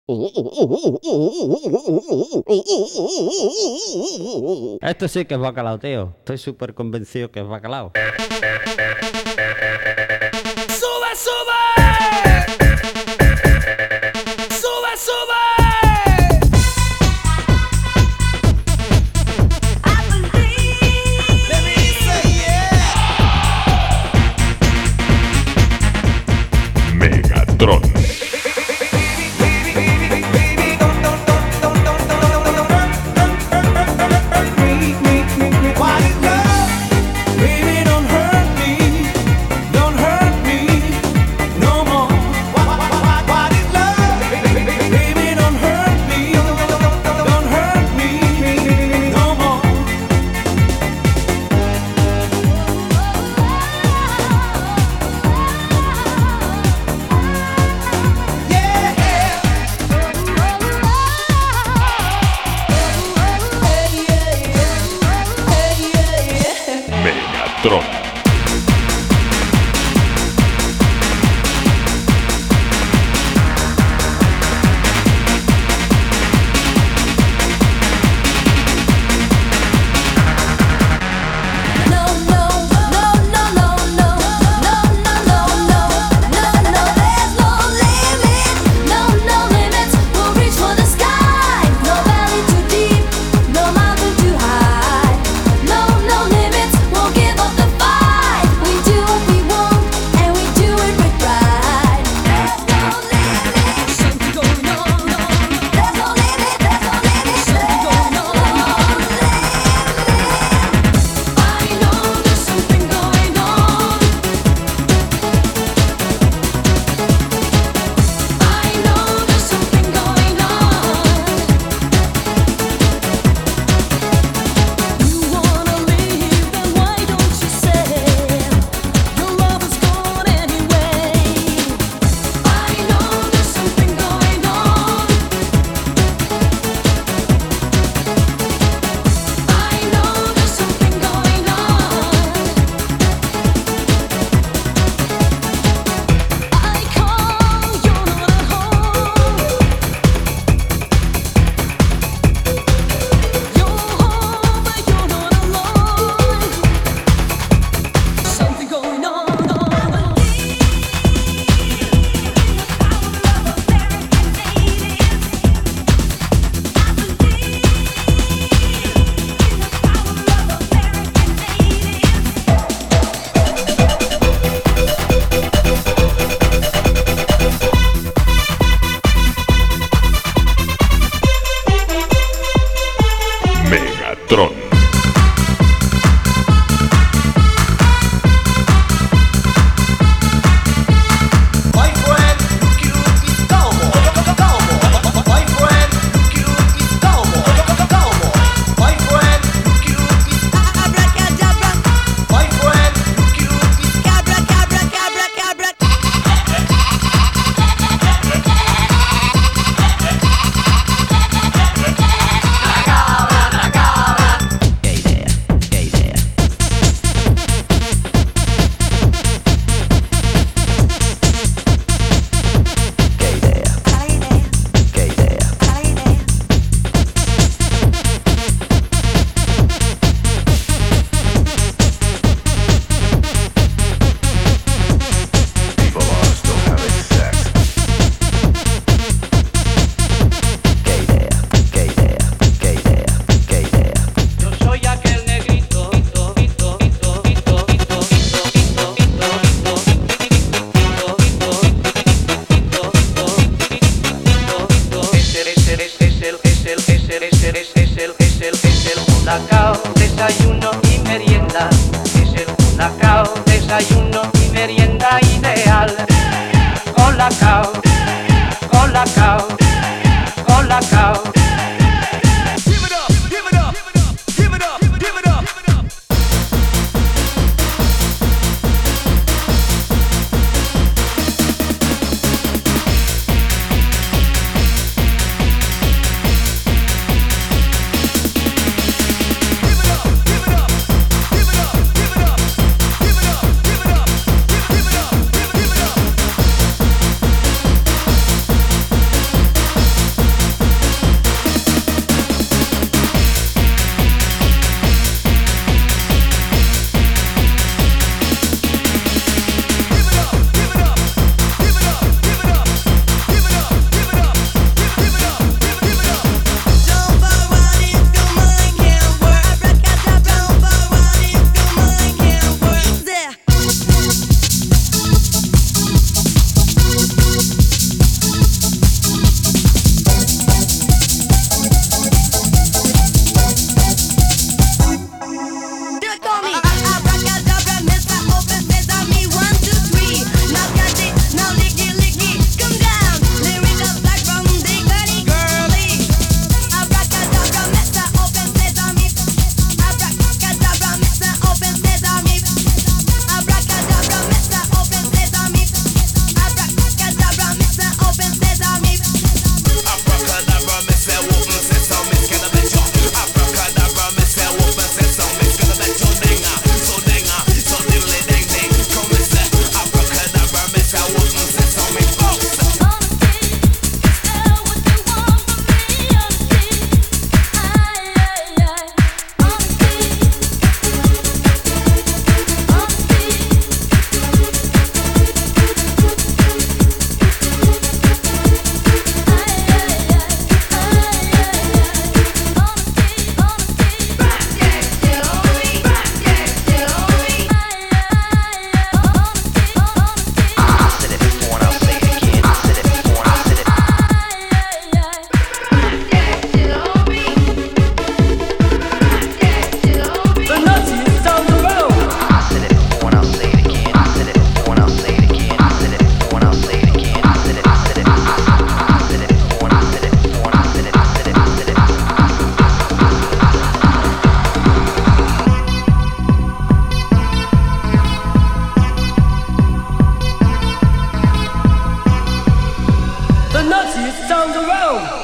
Esto sí que es bacalao, tío. Estoy súper convencido que es bacalao. ¡Sube, sube! ¡Sube, sube! Megatron. Megatron. Megatron. Colacao, desayuno y merienda. Es el colacao, desayuno y merienda ideal. Colacao, colacao, colacao. Give it up, give it up, give it up, give it up, give it up. Give it up, give it up. nuttiest sound around.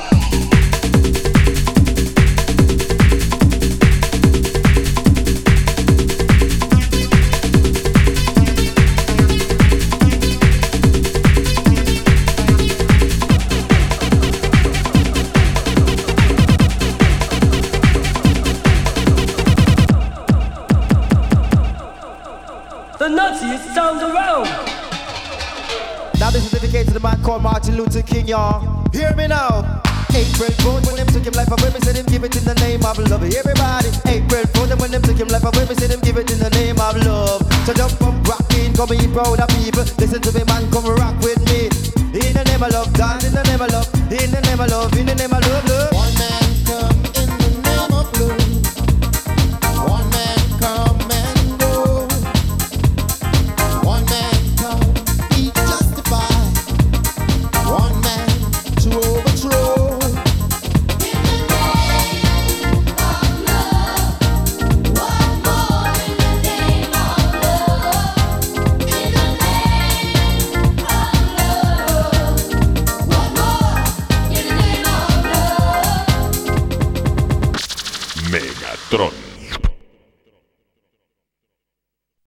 The nuttiest sound around. Now this is dedicated to the man called Martin Luther King, y'all. Hear me now. April Fool, when them took him life away, me said him give it in the name of love. Everybody, April Fool, when them took him life away, me said him give it in the name of love. So jump up, rock in, come be proud of people. Listen to me, man, come rock with me. In the name of love, dance in the name of love, in the name of love, in the name of